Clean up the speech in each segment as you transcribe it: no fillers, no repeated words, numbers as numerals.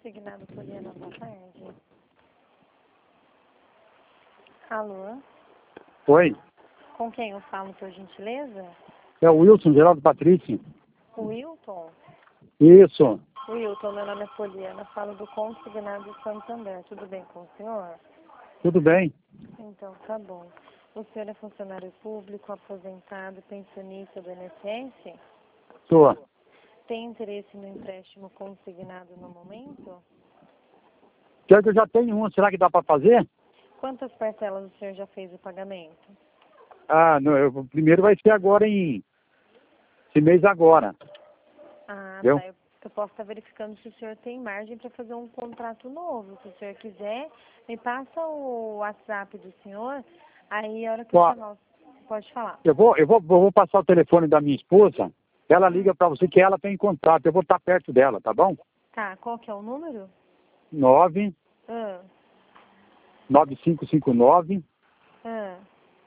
Consignado Poliana, boa tarde. Alô? Oi, Com quem eu falo, por gentileza? é o Wilson, Geraldo Patrício. Wilton? Isso, Wilton, meu nome é Poliana, falo do Consignado Santander. Tudo bem com o senhor? tudo bem? Então, tá bom. O senhor é funcionário público, aposentado, pensionista do INSS? Sou. Tem interesse no empréstimo consignado no momento? Quer que eu já tenho um, será que dá para fazer? Quantas parcelas o senhor já fez o pagamento? Ah, não, o primeiro vai ser agora esse mês agora. Ah, Entendeu? tá. Eu posso estar verificando se o senhor tem margem para fazer um contrato novo. Se o senhor quiser, me passa o WhatsApp do senhor. Aí, a hora que eu Ó, chamar, pode falar. eu vou passar o telefone da minha esposa, ela liga para você que ela tem contato, eu vou estar perto dela, tá bom? Tá, qual que é o número? 9 Ah, 9559 ah.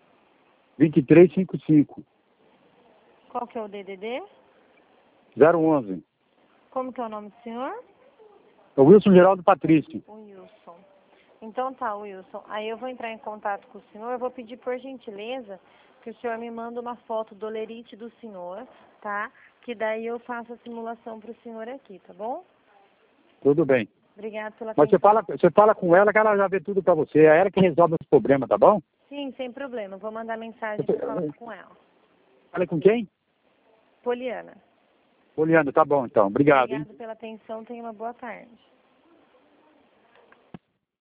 2355 Qual que é o DDD? 011. Como que é o nome do senhor? É o Wilson Geraldo Patrício. O Wilson. Então tá, Wilson. Aí eu vou entrar em contato com o senhor. Eu vou pedir por gentileza que o senhor me manda uma foto do olerite do senhor, tá? Que daí eu faço a simulação para o senhor aqui, tá bom? Tudo bem. Obrigada pela Mas atenção. você fala com ela que ela já vê tudo para você. É ela que resolve os problemas, tá bom? Sim, sem problema. Vou mandar mensagem para falar com ela. Fala com quem? Poliana. Poliana, tá bom então. Obrigado, hein? Obrigada pela atenção. Tenha uma boa tarde.